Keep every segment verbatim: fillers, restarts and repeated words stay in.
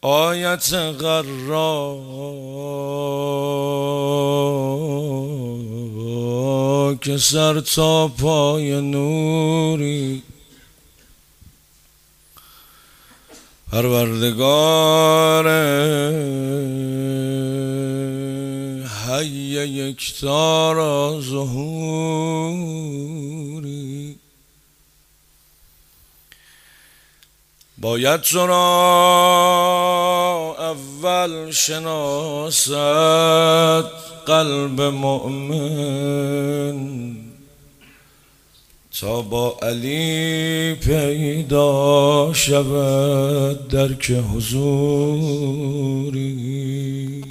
آیت غرا که سر تا پای نوری، پروردگار حی یکتا را ظهوری. باید تو را اول شناسد قلب مؤمن، تا با علی پیدا شود درک حضوری.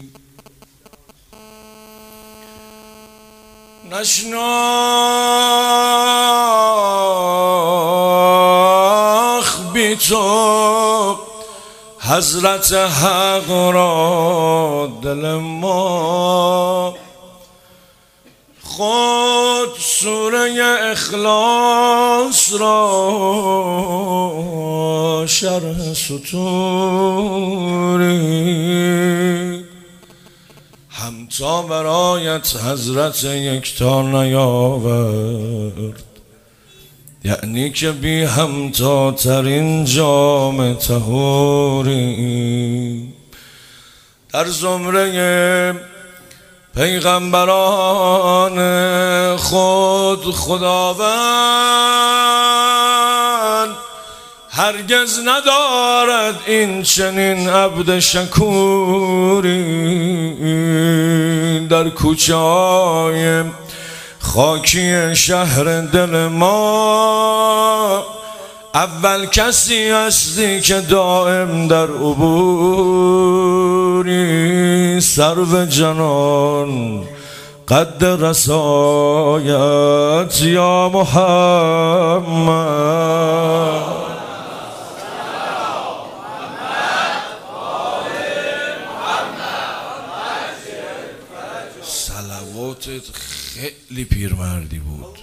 نشناخ بی تو حضرت حق را دل ما، خود سوره اخلاص را شرح سطوری. همتا برایت حضرت یکتا نیاورد، یعنی که بی همتا ترین جام طهوری. در زمره پیغمبران خود خداوند هرگز ندارد این چنین عبد شکوری. در کوچه های خاکی شهر دل ما اول کسی هستی که دائم در عبوری. سرو جنان قد رسایت یا محمد، صلواتت خیلی پیرمردی بود.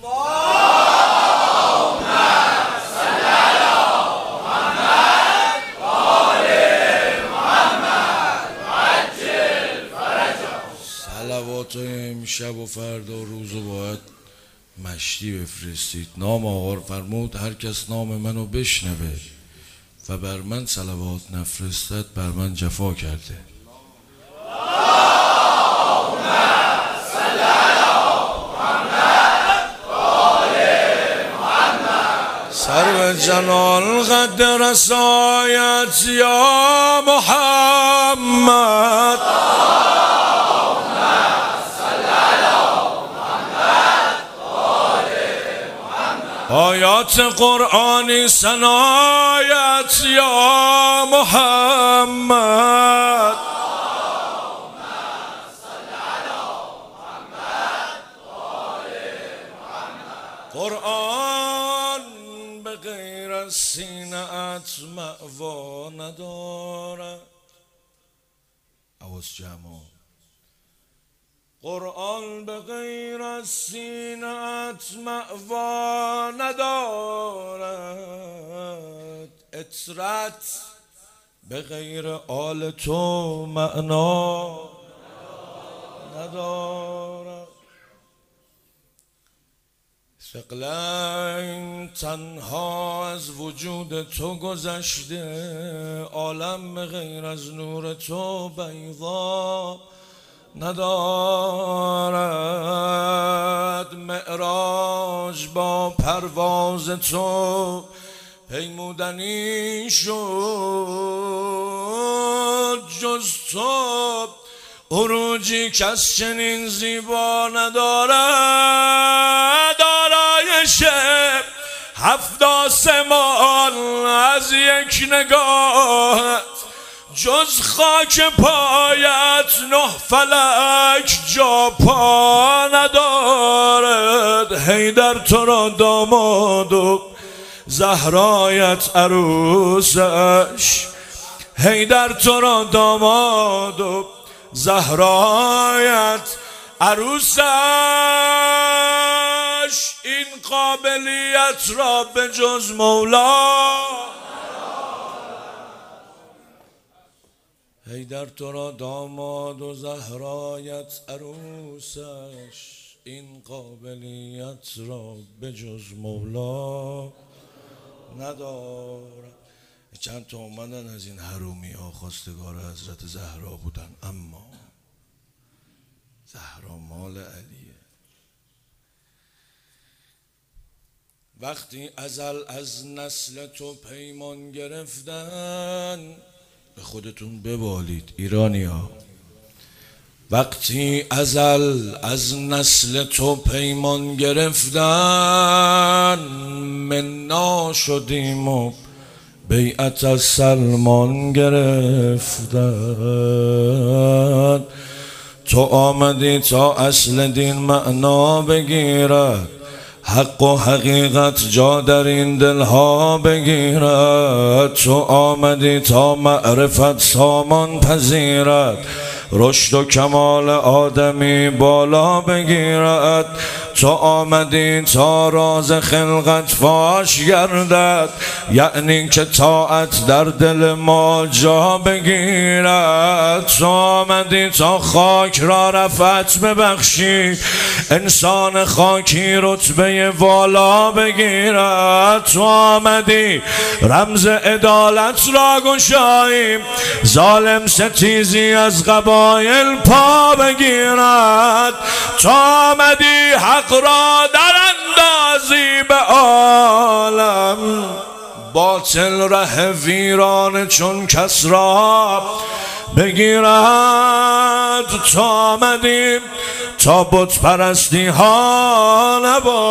صلوات امشب و فردا و روز رو باید مشتی بفرستید. نام آقا رو فرمود هر کس نام منو بشنوه و بر من صلوات نفرستد بر من جفا کرده. سرو جلال قد رسایت یا محمد، آیات قرآنی ثنایت یا محمد. قرآن به غیر از سینه ات مأوا ندارد. عوض جمع. قرآن به غیر از سینه ات مأوا ندارد. اطرت به غیر آل تو معنا ندارد. ثقلین تنها از وجود تو گذشته، عالم به غیر از نور تو بیضا ندارد. معراج با پرواز تو پیمودنی شد، جز تو عروجی کس چنین زیبا ندارد. آرایش هفت آسمان از یک نگاهت، جز خاک پایت نه فلک جا پا ندارد. حیدر تو را داماد و زهرایت عروسش، حیدر تو را داماد و زهرایت عروسش. این قابلیت را به جز مولا حیدر تو را داماد و زهرایت عروسش، این قابلیت را به جز مولا ندارد. چند تا اومدن از این حرومی ها خواستگار حضرت زهرا بودن، اما زهرا مال علیه. وقتی ازل از نسل تو پیمان گرفتن، به خودتون ببالید ایرانی ها، وقتی ازل از نسل تو پیمان گرفتن، منا شدیم و بیعت از سلمان گرفتن. تو آمدی تا اصل دین معنا بگیرد، حق و حقیقت جا در این دلها بگیرد. تو آمدی تا معرفت سامان پذیرد، رشد و کمال آدمی بالا بگیرد. تو آمدی تا راز خلقت فاش گردد، یعنی که طاعت در دل ما جا بگیرد. تو آمدی تا خاک را رفعت ببخشی، انسان خاکی رتبه والا بگیرد. تو آمدی رمز عدالت را گشایی، ظالم ستیزی از قبایل پا بگیرد. تو آمدی حق را در اندازی به عالم، باطل ره ویران چون کس را بگیرد. تو آمدی تا بت پرستی ها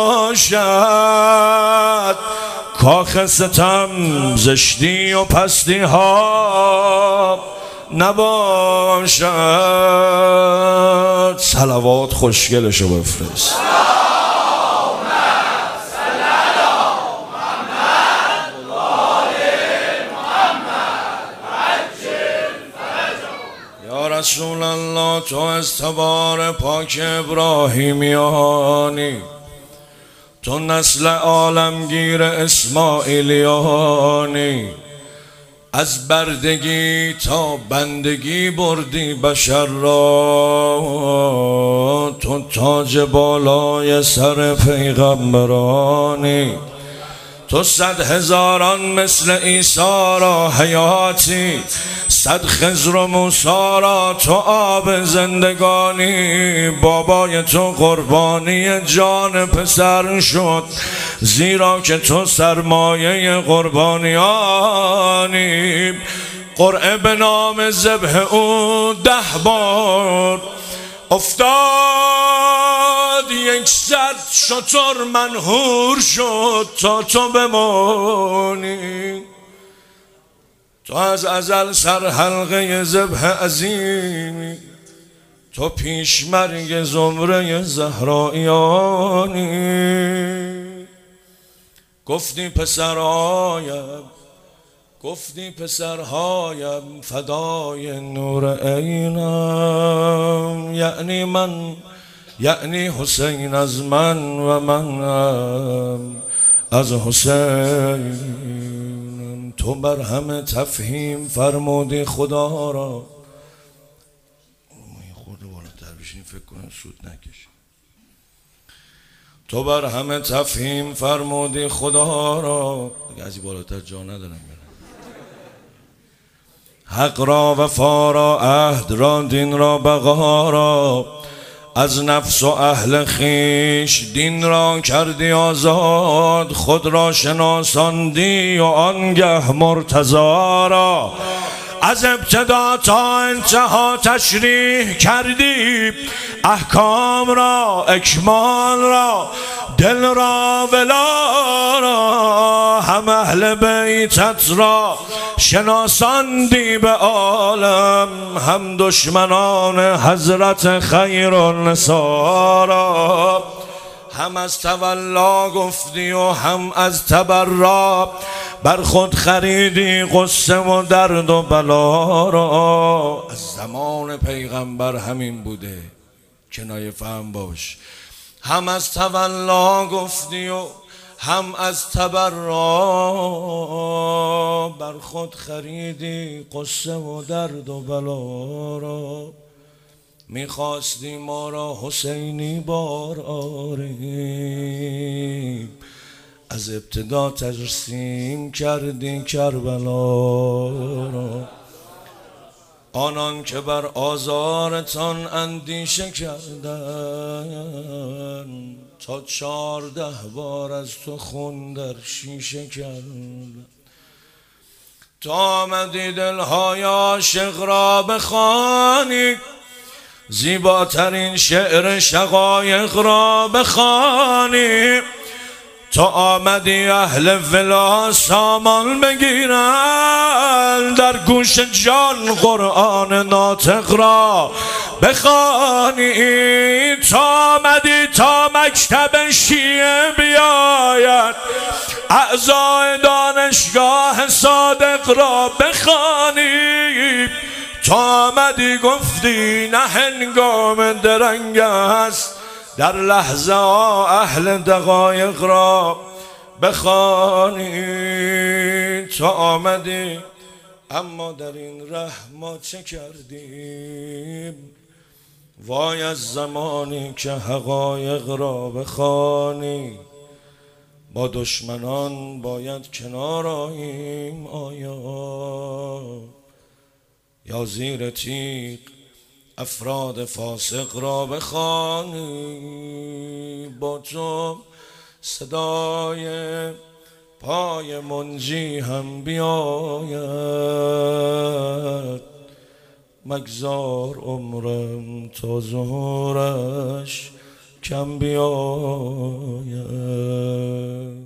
نباشد، کاخ ستم زشتی و پستی ها نباشد. صلوات خوشگلشو بفرست. یا رسول الله، تو از تبار پاک ابراهیمیانی، تو نسل عالمگیر اسماعیلیانی، از بردگی تا بندگی بردی بشر را. تو تاج بالای سر پیغمبرانی، تو صد هزاران مثل عیسی را حیاتی، صد خضر و موسی را تو آب زندگانی. بابای تو قربانی جان پسر شد، زیرا که تو سرمایه قربانیانی. قرعه به نام ذبح او ده بار افتاد، یک صد شتر منحور شد تا تو بمانی. تو از ازل سر حلقه ذبح عظیمی، تو پیشمرگ زمره زهرایانی. گفتی پسرهایم، گفتی پسرهایم فدای نور عینم، یعنی من، یعنی حسین از من و من از حسین. تو بر همه تفهیم فرمودی خدا را. خود بالاتر بشین فکر کنم سود نکشی. تو بر همه تفهیم فرمودی خدا را. دیگه از این بالاتر جا ندارم. حق را، وفا را، عهد را، دین را، بقا را، از نفس و اهل خویش دین را کردی آزاد. خود را شناساندی و آنگه مرتضی را، از ابتدا تا انتها تشریح کردی. احکام را، اکمال را، دل را، ولا را، هم اهل بیتت را شناساندی به عالم، هم دشمنان حضرت خیر النساء را. هم از تولا گفتی و هم از تبرا، بر خود خریدی قصه و درد و بلا را. از زمان پیغمبر همین بوده، کنایه فهم باش. هم از تولا گفتی و هم از تبرا بر خود خریدی قصه و درد و بلا را، میخواستی ما را حسینی بار آریم، از ابتدا ترسیم کردی کربلا را. آنان که بر آزارتان اندیشه کردن، تا چارده بار از تو خون در شیشه کردن. تا آمدی دلهای عاشق را بخوانی، زیباترین شعر شقایق را بخوانی. تا آمدی اهل ولا سامان بگیرند، در گوش جان قرآن ناطق را بخوانی. تا آمدی تا مکتب شیعه بیاید، اعضای دانشگاه صادق را بخوانی. تا آمدی گفتی نه هنگام درنگ است، در لحظه ها اهل دقایق را بخوانی. تا آمدی اما در این ره ما چه کردیم؟ وای از زمانی که حقایق را بخوانی. با دشمنان باید کنار آییم آیا، یا زیر تیغ افراد فاسق را بخوانی. با تو صدای پای منجی هم بیاید، مگذار عمرم تا ظهورش کم بیاید.